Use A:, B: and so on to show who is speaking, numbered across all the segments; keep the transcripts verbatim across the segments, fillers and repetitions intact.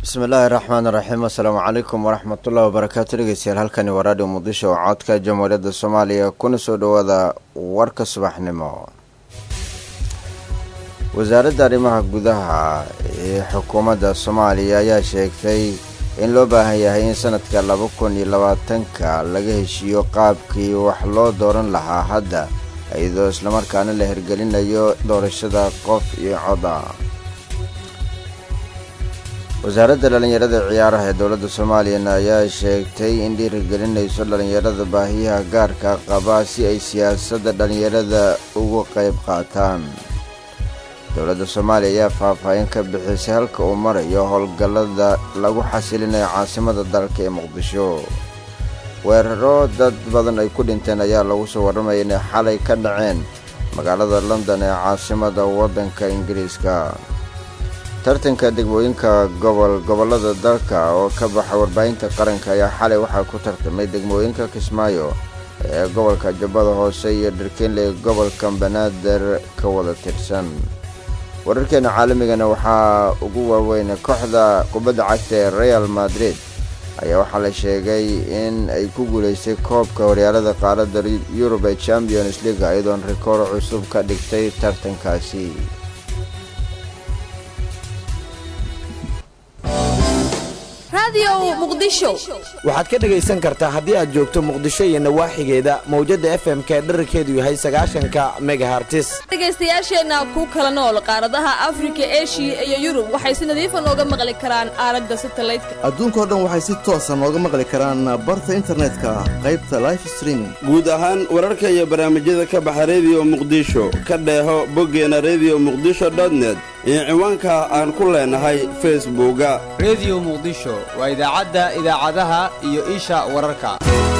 A: bismillaahi raxmaani raxiim assalaamu calaykum waraxmatullahi wabarakaatu dhegeystayaal halkani waa raadhiyo muqdisho oo codka jamhuuriyadda soomaaliya kuna soo dhowaada warka subaxnimo. wasaaradda arrimaha gudaha ee xukuumadda soomaaliya ayaa sheegtay in loo baahan yahay in sanadka laba kun iyo labaatanka laga heshiiyo qaabkii wax loo dooran lahaa hadda iyadoo islamarkaana la hirgelinayo doorashada qof iyo coda. wasaaradda dhallinyarada ciyaaraha ee dowladda soomaaliyana ayaa sheegtay in dhiirigelinayso dhallinyarada baahiyaha gaarka qaba si ay siyaasadda dhallinyarada uga qayb qaataan. dowladda soomaaliya ayaa faahfaahin ka bixisay halka uu marayo howlgallada lagu xasilinayo caasimada dalka ee muqdisho. weeraro dad badan ay ku dhinteen ayaa lagu soo warramaya inay xalay ka dhaceen magaalada london ee caasimada waddanka ingiriiska. tartanka degmooyinka gobol gobollada dalka oo ka baxa warbaahinta qaranka ayaa xalay waxaa ku tartamay degmooyinka kismaayo ee gobolka jubbada hoose iyo dharkeenle ee gobolka banaadir ka wada tirsan. wararkeena caalamigana waxaa ugu waaweyn kooxda kubadda cagta ee real madrid ayaa waxaa la sheegay in ay ku guulaystay koobka horyaalada qaaradda yurub ee champions league iyadoon rikoor cusub ka dhigtay tartankaasi.
B: waxaad ka dhegaysan kartaa haddii aad joogto muqdisho iyo nawaaxigeeda mawjadda f m ka dherarkeedu yahay sagaashanka megahartis.
C: dhegaystayaasheenna ku kala nool qaaradaha afrika, eshiya iyo yurub waxay si nadiifa nooga maqli karaan aalada satellite-ka.
D: adduunkao dhan waxay si toosa nooga maqli karaan barta internetka qaybta life streaming.
E: guud ahaan wararka iyo barnaamijyada ka baxa rediyo muqdisho ka dheeho boggeena rediyo muqdisho dotnet iyo ciwaanka aan ku leenahay facebooka
F: rediyo muqdisho waa idaacadda idaacadaha iyo isha wararka.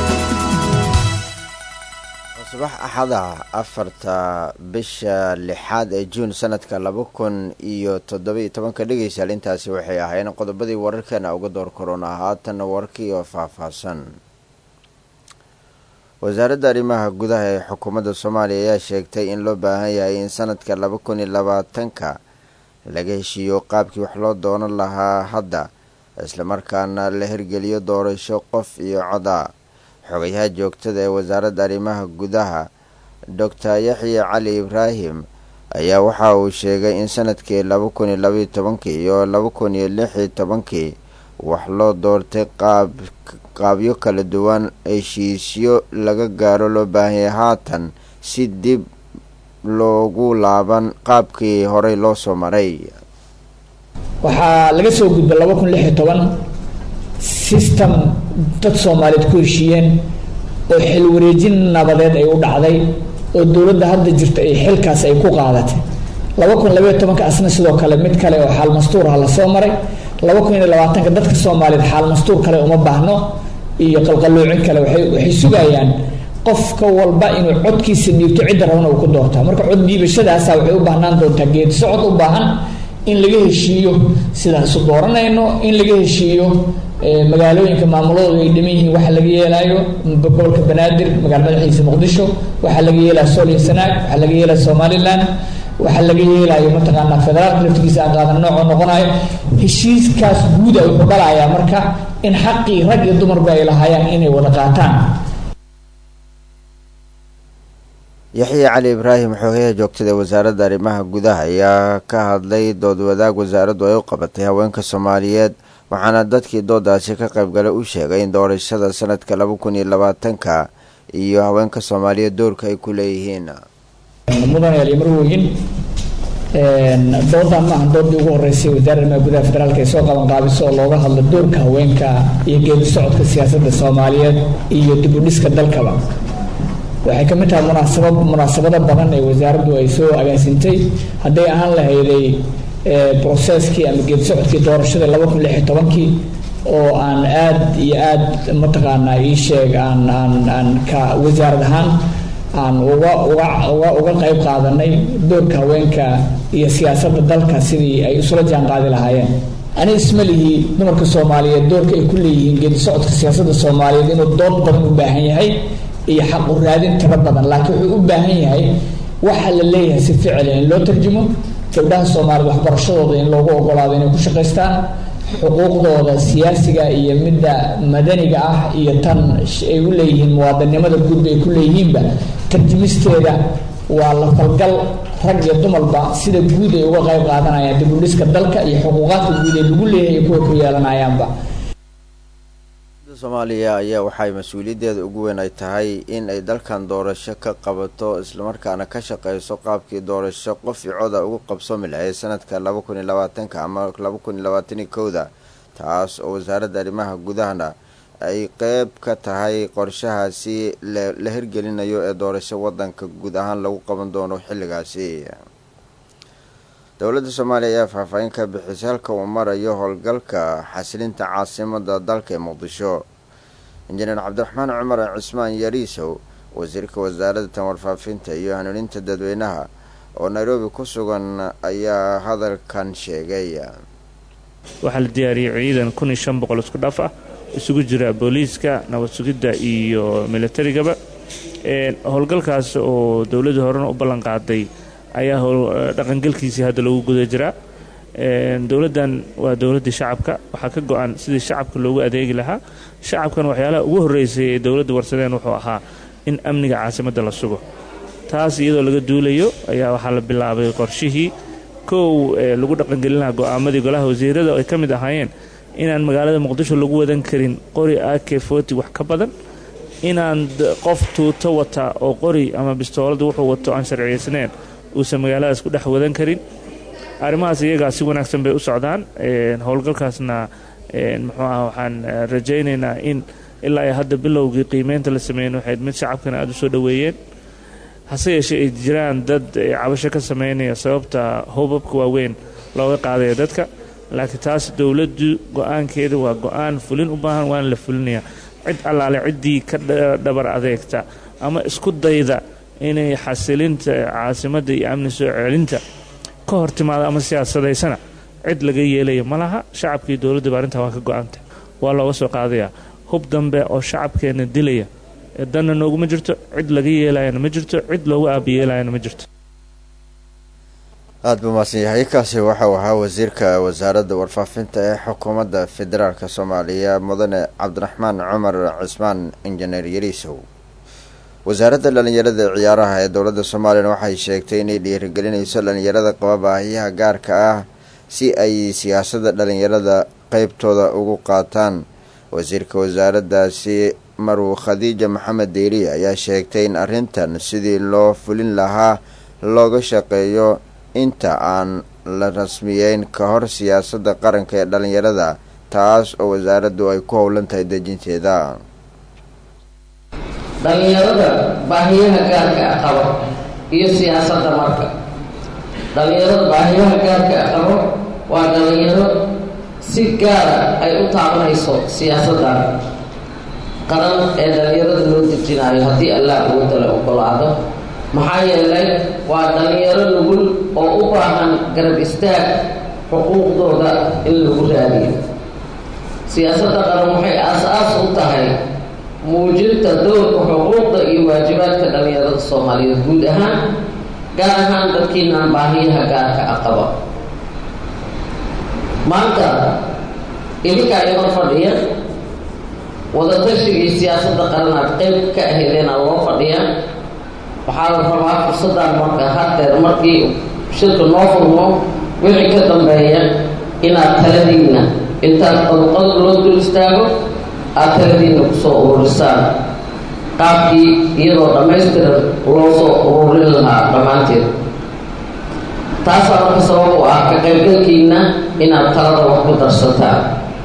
A: subax axada afarta bisha lixaad ee juun sanadka laba kun iyo toddobiyo tobanka dhegaystayaal intaasi waxay ahaayeen qodobadii wararkeena uga door korona haatanna warkii oo faahfaahsan. wasaaradda arrimaha gudaha ee xukuumadda soomaaliya ayaa sheegtay in loo baahan yahay in sanadka laba kun iyo labaatanka laga heshiiyo qaabkii wax loo doonan lahaa hadda islamarkaana la hirgeliyo doorasho qof iyo coda. xogayaha joogtada ee wasaaradda arrimaha gudaha doctor yaxya cali ibraahim ayaa waxa uu sheegay in sanadkii laba kun iyo labaiyo tobankii iyo laba kun iyo lix iyo tobankii wax loo doortay qaab qaabyo kala duwan heshiisyo laga gaaro loo baahanyay haatan si dib loogu laaban qaabkii horey loo soo maray.
G: waxaa laga soo gudba laba kun lix iyo toban system dad soomaaliyeed ku heshiiyeen oo xil wareejin nabadeed ay u dhacday oo dowladda hadda jirta ay xilkaas ay ku qaadatay. laba kun labaiyo tobanka asna sidoo kale mid kale oo xaal mastuurha la soo maray. laba kun iyo labaatanka dadka soomaaliyeed xaal mastuur kale uma baahno iyo qalqaloocin kale waxay waxay sugayaan qofka walba inuu codkiisa dhiibto cidda rabana uu ku doortaa. marka cod dhiibashadaasa waxay u baahnaan doontaa geedi socod u baahan in laga heshiiyo sidaan isu dooranayno, in laga heshiiyo magaalooyinka maamuladooda ay dhiman yihiin waxa laga yeelaayo gobolka banaadir magaala madaxiisa muqdisho, waxaa laga yeelaya sool iyo sanaag, waxaa laga yeelaya somaliland, waxaa laga yeelayo mataqaanaa federaalka laftigiisa aan qaadan noocoo noqonayo. heshiiskaas guuda wuxuu dhalayaa marka in xaqii rag iyo dumarba ay lahaayaan inay wada qaataan.
A: yaxya cali ibraahim xogayaha joogtada ee wasaaradda arrimaha gudaha ayaa ka hadlay dood wadaag wasaaraddu ay u qabatay haweenka soomaaliyeed waxaana dadkii doodaasi ka qaybgalay u sheegay in doorashada sanadka laba kun iyo labaatanka iyo haweenka soomaaliyeed doorka ay ku leeyihiin.
G: mudanayaal iyo marwooyin doodan maaha doodii ugu horeysay wasaaradda arrimaha gudaha federaalka ay soo qaban qaabiso oo looga hadlo doorka haweenka iyo geedi socodka siyaasadda soomaaliyeed iyo dib u dhiska dalkaba. waxay ka mid tahay munaasabad munaasabado badan ee wasaaraddu ay soo agaasintay hadday ahaan lahayday processkii ama geedi socodkii doorashada laba kun lix iyo tobankii oo aan aad iyo aad mataqaanaa ii sheeg aan aan aan ka wasaarad ahaan aan uga uga uga uga qayb qaadanay doorka haweenka iyo siyaasadda dalka sidii ay isula jaan qaadi lahaayeen. ani isma lihi dumarka soomaaliyeed doorka ay ku leeyihiin geedi socodka siyaasadda soomaaliyeed inuu dood badan u baahan yahay iyo xaq u raadin tiro badan, laakiin wuxuu u baahan yahay waxa la leeyahay si ficil in loo tarjumo. gabdhaha Soomaaliyeed waxbarashadooda in loogu ogolaado inay ku shaqeystaan, xuquuqdooda siyaasiga iyo midda madaniga ah iyo tan ay u leeyihiin muwaadinimada guud ay ku leeyihiinba tarjumisteeda waa la falgal rag iyo dumarba sida guud ay uga qayb qaadanayaan dib u dhiska dalka iyo xuquuqaadka guud ee lagu leeyahay kuwa ku yeelanayaanba.
A: Soomaaliya ayaa waxay mas'uuliyaddeeda ugu weyn ay tahay in ay dalkan doorasho ka qabato islamarkaana ka shaqeyso qaabkii doorasho qof iyo cod ugu qabsoomi lahayd sanadka laba kun iyo labaatan ama laba kun iyo labaatan iyo kow taas oo wasaaradda arrimaha gudahana ay qeyb ka tahay qorshahaasi la hirgelinayo ee doorasho wadanka guud ahaan lagu qaban doono xilligaasi. dowladda Soomaaliya ayaa faahfaahin ka bixisay halka uu marayo howlgalka xasilinta caasimadda dalka ee Muqdisho. Injineer Cabdiraxmaan Cumar Cismaan Yariisow, wasiirka wasaaradda tamarfaafinta iyo hanuuninta dadweynaha oo Nairobi ku sugan ayaa hadalkan sheegay.
H: waxaa la diyaariyay ciidan kun iyo shan boqol isku dhaf ah isugu jira booliiska, nabad sugidda iyo militarigaba. ee howlgalkaas oo dowladda horena u ballan qaaday ayaa dhaqangalkiisii hadda lagu guda jiraa. dowladdan waa dowladda shacabka, waxaa ka go'an sidii shacabka loogu adeegi lahaa. shacabkan waxyaalaha ugu horreysay ee dowladda warsadeen wuxuu ahaa in amniga caasimadda la sugo. taas iyadoo laga duulayo ayaa waxaa la bilaabay qorshihii kow ee lagu dhaqangelin lahaa go'aamadii golaha wasiirada oo ay ka mid ahaayeen inaan magaalada Muqdisho lagu wadan karin qori A K forty wax ka badan, inaan qof tuuto wata oo qori ama bistoolad wuxuu wato aan sharciyeysnayn uusan magaaladaas ku dhex wadan karin. arrimahaas iyagaa si wanaagsan bay u socdaan. howlgalkaasna muxuu ah waxaan rajaynaynaa in ilaa ay hadda bilowgii qiimeynta la sameeyeen waxayd mid shacabkana aada u soo dhoweeyeen. hase yeeshee ay jiraan dad cabasho ka sameynaya sababta hubabka waaweyn looga qaadaya dadka, laakiin taas dowladdu go-aankeeda waa go-aan fulin u baahan, waana la fulinayaa. cid allaale ciddii ka dhabar adeegta ama isku dayda inay xasilinta caasimadda iyo amni soo celinta ka hor timaada ama siyaasadaysana cid laga yeelaya ma laha. shacabkii dowladda baa arrintaa waa ka go-aantay, waa looga soo qaadayaa. hub dambe oo shacabkeena dilaya danna nooguma jirto, cid laga yeelayana ma jirto, cid loogu aabiyeelayana ma jirto.
A: aad buu mahadsan yahay. kaasi waxau ahaa wasiirka wasaaradda warfaafinta ee xukuumadda federaalka Soomaaliya mudane Cabdiraxmaan Cumar Cismaan Injineer Yariisow. wasaaradda dhalinyarada ee ciyaaraha ee dowladda Soomaaliya waxay sheegtay inay dhiirigelinayso dhalinyarada qaba baahiyaha gaarka ah si ay siyaasadda dhalinyarada qaybtooda ugu qaataan. wasiirka wasaaraddaasi Marwo Khadiija Maxamed Deeri ayaa sheegtay in arrintan sidii loo fulin lahaa looga shaqeeyo inta aan la rasmiyeyn ka hor siyaasadda qaranka ee dhalinyarada, taas oo wasaaraddu ay ku howlan tahay dejinteeda.
I: dhalinyarada baahiyaha gaarka ah qabo iyo siyaasadda marka dhalinyarada baahiyaha gaarka ah qabo waa dhalinyaro si gaara ay u taabanayso siyaasadda qaran ee dhalinyarada loo dejinayo haddii allah ugu dala ogolaado. maxaa yeelay waa dhalinyaro nugul oo u baahan garab istaag xuquuqdooda in lagu raadiyo. siyaasadda qaran waxay aas-aas u tahay muujinta doorka xuquuqda iyo waajibaadka dhalinyarada Soomaaliyeed guud ahaan, gaar ahaan dadkiinaan baahiyaha gaarka ah qaba. maanta idinka ayagoo fadhiya wadatashigai siyaasadda qaran aad qayb ka aheedeen aa loo fadhiya. waxaa la rabaa fursaddan marka haddeer markii shirka noo furmo wixii ka dambeeya inaad taladiinna intaad qaduqadu loo dul istaago aad taladiinna kusoo ururisaan qaabkii iyadoo dhammaystiran loo soo ururin lahaa dhammaanteed. taasaa marka sabab u ah ka qaybgalkiina inaad talada wax ku darsataan.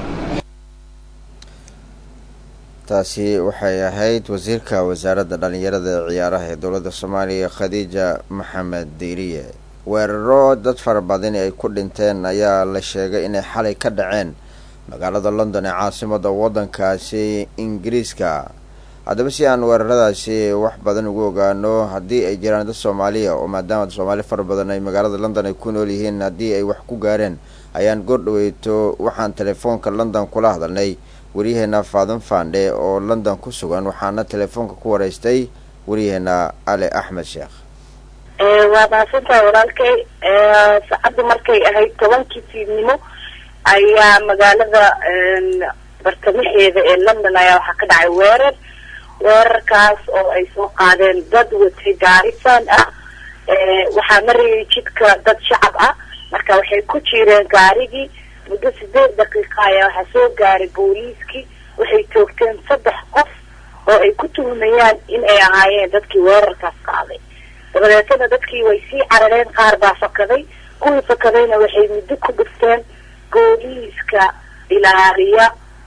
A: taasi waxay ahayd wasiirka wasaaradda dhalinyarada ee ciyaaraha ee dowladda Soomaaliya Khadiija Maxamed Deeriye. weeraro dad fara badan ay ku dhinteen ayaa la sheegay inay xalay ka dhaceen magaalada London ee caasimadda waddankaasi Ingiriiska. haddaba si aan weeraradaasi wax badan ugu ogaano haddii ay jiraan dad Soomaaliya oo maadaama Soomaali fara badan ay magaalada London ay ku nool yihiin haddii ay wax ku gaareen, ayaan goordhaweyto waxaan telefoonka London kula hadalnay waryaheena Faadan Faandhe oo London ku sugan, waxaana telefoonka ku wareystay waryaheena Ali Axmed Sheekh.
J: waa mahadsantahay walaalkay. saacaddu markay ahayd tobankii fiidnimo ayaa magaalada bartamaheeda ee London ayaa waxaa ka dhacay weerar weerarkaas oo ay soo qaadeen dad watay gaarisan ah waxaa marayay jidka dad shacab ah marka waxay ku jireen gaarigii muddo sideed daqiiqo ayaa waxaa soo gaaray booliiskii waxay toogteen saddex qof oo ay ku tuhumayaan in ay ahaayeen dadkii weerarkaas qaaday dabadeetana dadkii way sii carareen qaar baa fakaday kuwii fakadayna waxay muddo ku dhufteen booliiska ilaaliya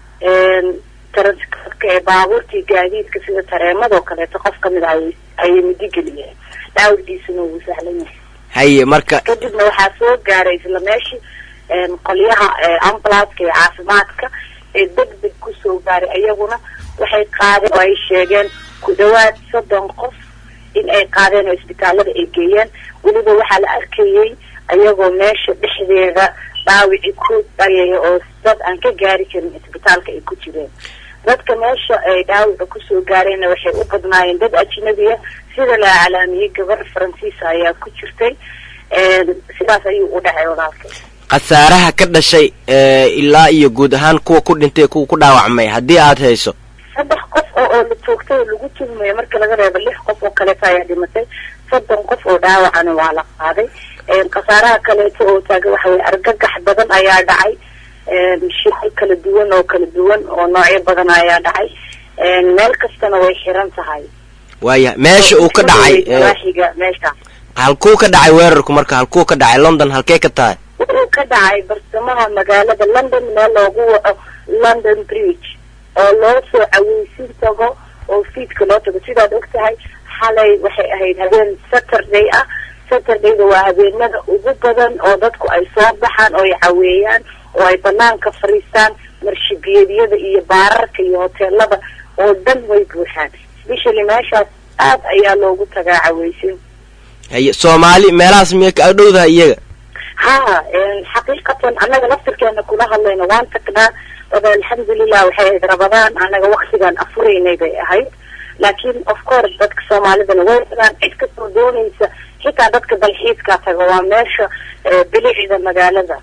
J: taransitka ee baabuurtii gaadiidka sida tareemadoo kaleeto qof kamid ah ayay muddo geliyeen dhaawrkiisuna wuu sahlan yahay
K: haye marka
J: kadibna waxaa soo gaaray isla meeshii qolyaha ambulance ee caafimaadka ee degdeg kusoo gaaray ayaguna waxay qaadeen oo ay sheegeen ku dhawaad soddon qof in ay qaadeen oo isbitaalada ay geeyeen weliba waxaa la arkayay ayagoo meesha dhexdeeda dhaawici ku dhayaya oo dad aan ka gaari karin isbitaalka ay ku jireen dadka meesha ay dhaawica kusoo gaareenna waxay u badnaayeen dad ajnabi ah sida la calaamiyey gabar faransiisa ayaa ku jirtay sidaas ayuu u dhacay walaalkay
K: khasaaraha ka dhashay ilaa iyo guud ahaan kuwa ku dhintay kuwa ku dhaawacmay haddii aad hayso
J: saddex qof oo oo la toogtay lagu tuhmayo marka laga reebo lix qof oo kaleeto ayaa dhimatay soddon qof oo dhaawacana waa la qaaday khasaaraha kaleeto oo taaga waxa weye argagax badan ayaa dhacay shilal kala duwan oo kala duwan oo noocyo badan ayaa dhacay meel kastana way xiran tahay
K: waaya meesha uu ka dhacay
J: meesha
K: halkuu ka dhacay weerarku marka halkuu ka dhacay London halkee ka tahay
J: wuxuu ka dhacay bartamaha magaalada London meel loogu waco London Bridge oo loo soo caweysin tago oo fiidka loo tago sidaad ogtahay xalay waxay ahayd habeen Saturday ah Saturday-da waa habeenada ugu badan oo dadku ay soo baxaan oo ay caweeyaan oo ay banaanka fariistaan marshibiyadiyada iyo baararka iyo hoteelada oo dhan way buuxaan especially meeshaas aad ayaa loogu tagaa caweysin
K: haye Soomaali meelahaas miyay ka dhowdahay iyaga
J: ها حقيقة أنا نفسك أن كل هلا نوان تكنا الحمد لله وحيد رمضان أنا وقت كان أفرين يبي هاي لكن of course بدك سومالي بنوين كان إسكت دوني حتى بدك بالحيط كاتجوا ماشى بليح إذا مجال ذا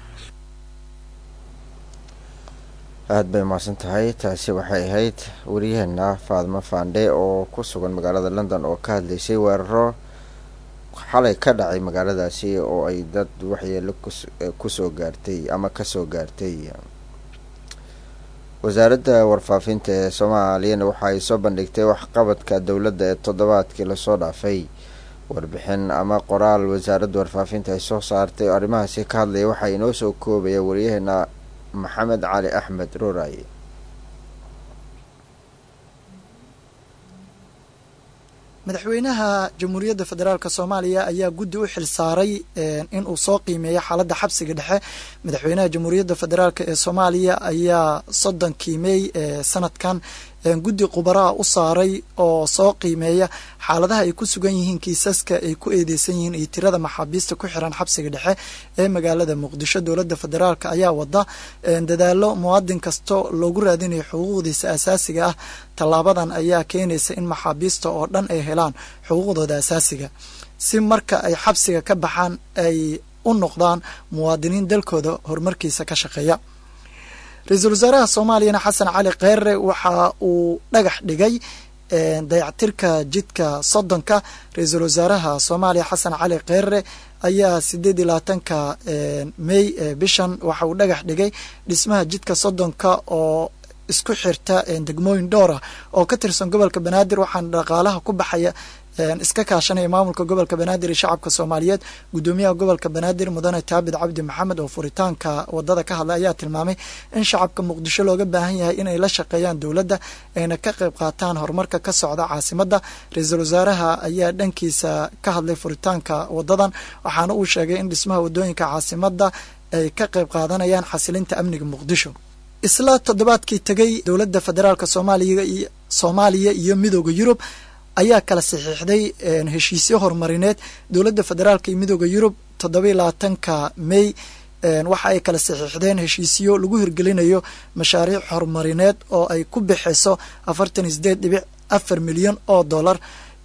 A: aad bay mahadsan tahay taasi waxay ahayd wariyaheena Faadma Faande oo ku sugan magaalada London oo ka hadlaysay weeraro xalay ka dhacay magaaladaasi oo ay dad waxyeello ku soo gaartay ama ka soo gaartay wasaaradda warfaafinta ee Soomaaliya waxa ay soo bandhigtay waxqabadka dawladda ee toddobaadkii la soo dhaafay warbixin ama qoraal wasaaradda warfaafinta ay soo saartay arrimahaasi ka hadlay waxa ay noo soo koobay wariyaheena محمد علي أحمد روراي
L: madaxweynaha jamhuuriyadda federaalka Soomaaliya ayaa guddi u xil saaray in uu soo qiimeeyo xaaladda xabsiga dhexe madaxweynaha jamhuuriyadda federaalka ee Soomaaliya ayaa soddonkii May sanadkan guddi khubaro u saaray oo soo qiimeeya xaaladaha ay ku sugan yihiin kiisaska ay ku eedeysan yihiin iyo tirada maxaabiista ku xiran xabsiga dhexe ee magaalada Muqdisho dowladda federaalka ayaa wada dadaalo muwaadin kasto loogu raadinayo xuquuqdiisa asaasiga ah talaabadan ayaa keenaysa in maxaabiista oo dhan ay helaan xuquuqdooda asaasiga si marka ay xabsiga ka baxaan ay u noqdaan muwaadiniin dalkooda horumarkiisa ka shaqeeya ra-iisul wasaaraha Soomaaliya Xasan Cali Kheyre waxa uu dhagax dhigay dayactirka jidka soddonka ra-iisul wasaaraha Soomaaliya Xasan Cali Kheyre ayaa sideed iyo labaatanka May bishan waxa uu dhagax dhigay dhismaha jidka soddonka oo isku xirta degmooyin dhowr ah oo ka tirsan gobolka Banaadir waxaan dhaqaalaha ku baxaya iska kaashanaya maamulka gobolka Banaadir iyo shacabka Soomaaliyeed gudoomiyaha gobolka Banaadir mudane Taabid Cabdi Maxamed oo furitaanka wadada ka hadlay ayaa tilmaamay in shacabka Muqdisho looga baahan yahay inay la shaqeeyaan dawladda ayna ka qayb qaataan horumarka ka socda caasimadda ra-iisul wasaaraha ayaa dhankiisa ka hadlay furitaanka wadadan waxaana uu sheegay in dhismaha wadooyinka caasimadda ay ka qayb qaadanayaan xasilinta amniga Muqdisho isla toddobaadkii tagay dowladda federaalka Soomaaliya iyo Soomaaliya iyo midowga Yurub ayaa kala saxiixday heshiisyo horumarineed dowladda federaalka iyo midowga Yurub toddoba iyo labaatanka May waxa ay kala saxiixdeen heshiisyo lagu hirgelinayo mashaariic horumarineed oo ay ku bixiso afartan iyo sideed dhibic afar milyan oo dollar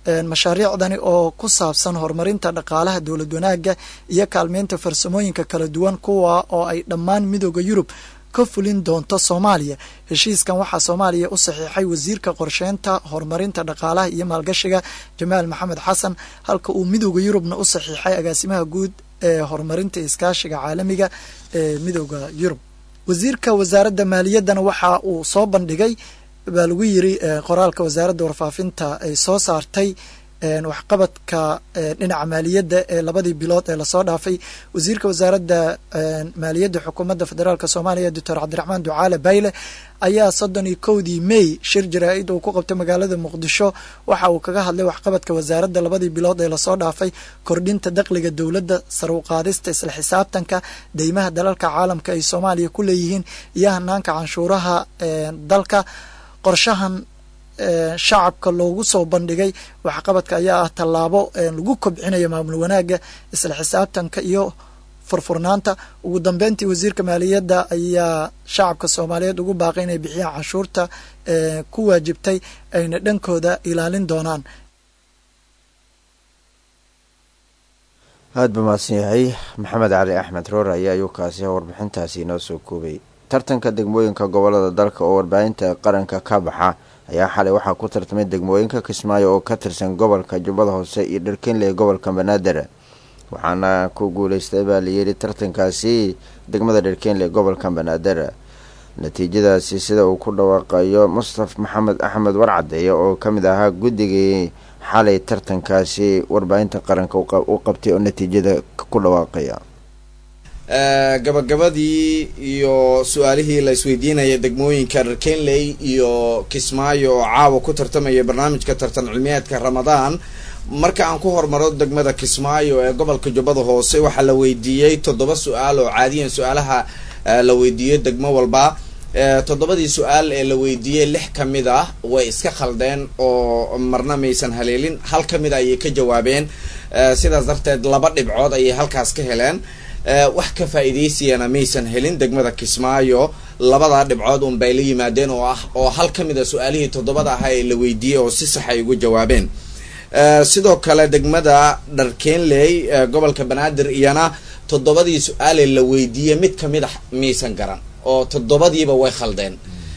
L: mashaariicdani oo ku saabsan horumarinta dhaqaalaha dowlad wanaaga iyo kaalmeynta farsamooyinka kala duwan kuwa oo ay dhammaan midooda yurub ka fulin doonto soomaaliya. heshiiskan waxaa soomaaliya u saxiixay wasiirka qorsheynta horumarinta dhaqaalaha iyo maalgashiga jamaal maxamed xasan, halka uu midooda yurubna u saxiixay agaasimaha guud ee horumarinta iskaashiga caalamiga ee midooda yurub. wasiirka wasaaradda maaliyaddana waxa uu soo bandhigay baa lagu yiri qoraalka wasaaradda warfaafinta ay soo saartay waxqabadka dhinaca maaliyadda ee labadii bilood ee lasoo dhaafay. wasiirka wasaaradda maaliyadda xukuumadda federaalk soomaaliya doctor cabdiraxmaan ducaale bayle ayaa soddon iyo kowdii may shir jaraa-id uu ku qabtay magaalada muqdisho waxa uu kaga hadlay waxqabadka wasaaradda labadii bilood ee lasoo dhaafay, kordhinta dakhliga dowladda, sar u qaadista isla xisaabtanka deymaha dalalka caalamka ay soomaaliya ku leeyihiin iyo hanaanka canshuuraha dalka. qorshahan shacabka loogu soo bandhigay waxqabadka ayaa ah tallaabo lagu kobcinayo maamul wanaaga, isla xisaabtanka iyo furfurnaanta. ugu dambeyntii wasiirka maaliyadda ayaa shacabka soomaaliyeed ugu baaqay inay bixiyaan canshuurta ku waajibtay ayna dhankooda ilaalin doonaan.
A: aad ba mahadsan yahay maxamed cali axmed roor ayaa ayuu kaasi warbixintaasi inoo soo koobay. tartanka degmooyinka gobolada dalka oo warbaahinta qaranka ka baxa ayaa xalay waxaa ku tartamay degmooyinka Kismaayo oo ka tirsan gobolka Jubbada Hoose iyo Dharkeenle ee gobolka Banaadir, waxaana ku guuleystay baa la yiri tartankaasi degmada Dharkeenle ee gobolka Banaadir. natiijadaasi sida uu ku dhawaaqayo Mustaf Maxamed Axmed Warcadeeye oo kamid ahaa guddigii xalay tartankaasi warbaahinta qaranka u qabtay oo natiijada ku dhawaaqaya.
B: gabagabadii iyo su-aalihii la isweydiinaya degmooyinka Dharkeenle iyo Kismaayo oo caawa ku tartamaya barnaamijka tartan cilmiyeedka Ramadaan. marka aan ku hormaro degmada Kismaayo ee gobolka Jubbada Hoose waxaa la weydiiyey toddoba su-aal oo caadiyan su-aalaha la weydiiyey degmo walba. toddobadii su-aal ee la weydiiyey lix ka mid ah way iska khaldeen oo marna maysan haleelin, hal ka mid ayay ka jawaabeen, sidaas darteed laba dhibcood ayay halkaas ka heleen. wax ka faa'iideysiyana maysan helin degmada Kismaayo, labada dhibcood un bay la yimaadeen oo ah oo hal ka mid ah su-aalihii toddobada ahaa ee la weydiiyey oo si sax ay ugu jawaabeen. sidoo kale degmada Dharkeenle gobolka Banaadir iyana toddobadii su-aal ee la weydiiyey mid ka mid ah maysan garan oo toddobadiiba way khaldeen,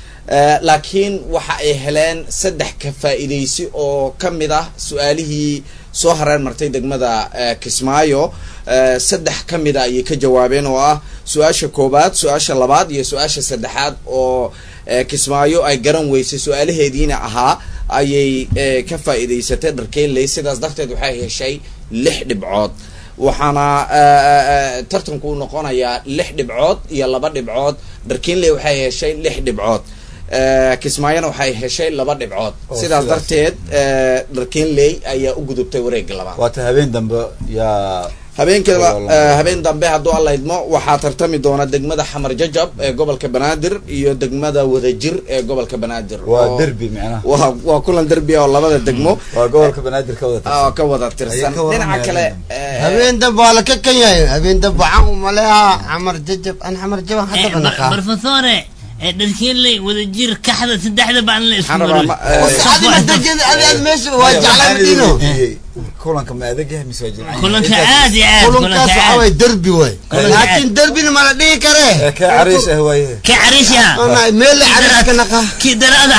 B: laakiin waxa ay heleen saddex ka faa'iideysi oo ka mid ah su-aalihii soo hareen martay degmada Kismaayo. saddex ka mid ah ayay ka jawaabeen oo ah su-aasha koobaad, su-aasha labaad iyo su-aasha saddexaad oo Kismaayo ay garan weysay su-aalaheediina ahaa ayay ka faa'iideysatay Dharkeenle, sidaas darteed waxay heshay lix dhibcood. waxaana tartanku u noqonayaa lix dhibcood iyo laba dhibcood. Dharkeenle waxay heshay lix dhibcood, Kismaayona waxay heshay laba dhibcood, sidaas darteed Dharkeenle ayaa u gudubtay wareegga labaad.
M: waata habeen dambe yaa
B: habeenka habeen dambe hadduu alla idmo waxaa tartami doona degmada Xamar Jajab ee gobolka Banaadir iyo degmada Wadajir ee gobolka Banaadir.
M: waa derbi macnaha
B: waa waa kulan derbi oo labada degmo
M: waa gobolka Banaadir ka wada tirsan
B: ka wada tirsan. dhinaca kale
N: habeen dambe waa la ka kanyahay habeen dambe waxaan u maleeyaa Xamar Jajab an Xamar Jajab hadda banaqa
O: barfasore Dharkeenle Wadajir kaxda saddexda baan la isku maray.
N: saddexda dajada aad meesha waa jaclan dino
M: kulanka ma adag yahay mise wajin
O: kulanka aad iyo aad
N: kulanka waxa derbi way laakiin derbi ma la dhigi kare
M: ka cariis ah way
O: ka cariis ah
N: ana meel cariis ka naqa
O: ki darada.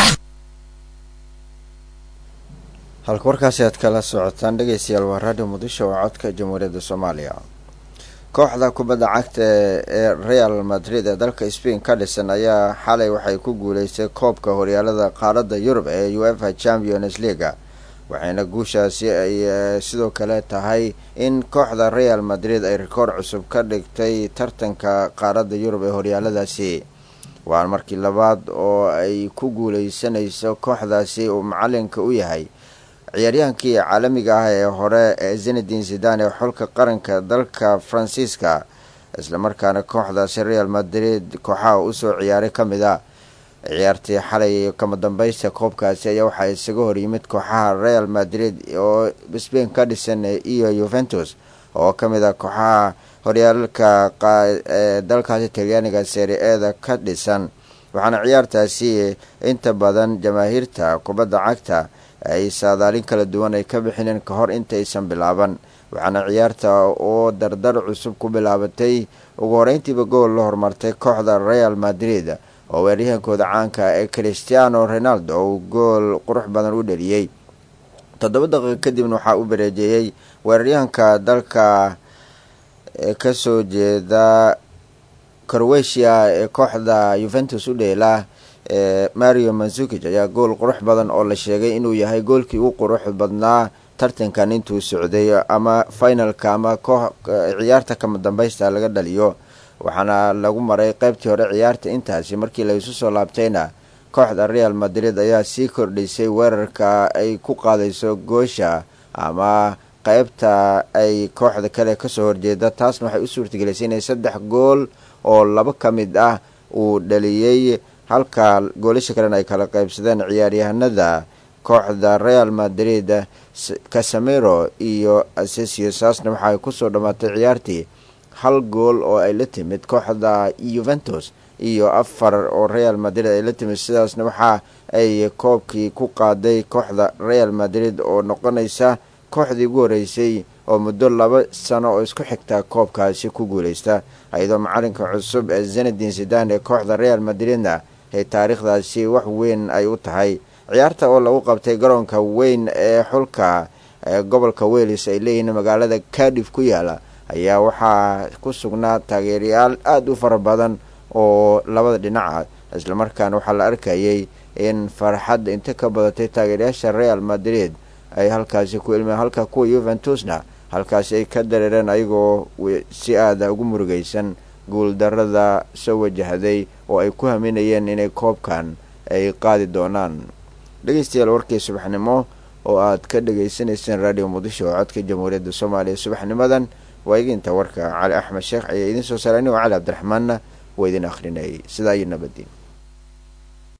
A: halka warkaasi aad kala socotaan dhageystayaal waa Radio Muqdisho oo codka Jamhuuriyadda Soomaaliya. kooxda kubadda cagta ee Real Madrid ee dalka Spain ka dhisan ayaa xalay waxay ku guuleystay koobka horyaalada qaaradda Yurub ee UEFA Champions League, waxayna guushaasi ay sidoo kale tahay in kooxda Real Madrid ay rikoor cusub ka dhigtay tartanka qaaradda Yurub ee horyaaladaasi. waa markii labaad oo ay ku guuleysanayso kooxdaasi uu macalinka u yahay ciyaaryahankii caalamiga ah ee hore ee Zinedine Zidane ee xulka qaranka dalka Faransiiska, isla markaana kooxdaasi Real Madrid kooxaha u soo ciyaaray kamid ah. ciyaartii xalay kama dambaysta koobkaasi ayaa waxaa isaga hor yimid kooxaha Real Madrid oo Spain ka dhisan iyo Juventus oo kamid ah kooxaha horyaalka dalkaasi Talyaaniga Serie A ka dhisan, waxaana ciyaartaasi inta badan jamaahiirta kubadda cagta ay saadaalin kala duwan ay ka bixineen ka hor intaysan bilaaban, waxaana ciyaarta oo dardar cusub ku bilaabatay ugu horeyntiiba gool la hormartay kooxda Real Madrid oo weeraryahankooda caanka ee Cristiano Ronaldo uu gool qurux badan u dhaliyay. toddoba daqiiqo kadibna waxaa u bareejeeyay weeraryahanka dalka ka soo jeeda Croatia ee kooxda Juventus u dheela Mario Mandzukic ayaa gool qurux badan oo la sheegay inuu yahay goolkii ugu qurux badnaa tartankan intuu socday ama finalka ama ciyaarta kama dambaysta laga dhaliyo, waxaana lagu maray qaybtii hore ciyaarta. intaasi markii la isu soo laabtayna kooxda Real Madrid ayaa sii kordhisay weerarka ay ku qaadayso goosha ama qaybta ay kooxda kale kasoo horjeeda, taasna waxay u suurtagelisay inay saddex gool oo laba ka mid ah uu dhaliyey, halka goolasha kalena ay kala qaybsadeen ciyaaryahanada kooxda Real Madrid Casemiro iyo Asensio. saasna waxay kusoo dhamaatay ciyaartii hal gool oo ay la timid kooxda Juventus iyo afar oo Real Madrid ay la timid, sidaasna waxa ay koobkii ku qaaday kooxda Real Madrid oo noqonaysa kooxdii ugu horeysay oo muddo laba sano oo isku xigta koobkaasi ku guuleysta, iyadoo macalinka cusub ee Zinedine Zidane ee kooxda Real Madridna ay taariikhdaasi wax weyn ay u tahay. ciyaarta oo lagu qabtay garoonka weyn ee xulka gobolka Wales ay leeyihiin magaalada Cardiff ku yaala ayaa waxaa ku sugnaa taageerayaal aad u fara badan oo labada dhinaca, isla markaana waxaa la arkayay in farxad inta ka badatay taageerayaasha Real Madrid ay halkaasi ku ilmeen, halka kuwa Juventusna halkaasi ay ka dareereen ayagoo si aad ugu murugaysan guul darada soo wajahday oo ay ku haminayeen inay koobkan ay qaadi doonaan. dhegeystayaal warkii subaxnimo oo aad ka dhageysanayseen radio Muqdisho oo codka Jamhuuriyadda Soomaaliya subaxnimadan waa idinta warka Cali Axmed Sheekh ayaa idin soo saaray oo Cali Cabdiraxmaan waa idin akhrinayay. sidaa iyo nabadgelyo.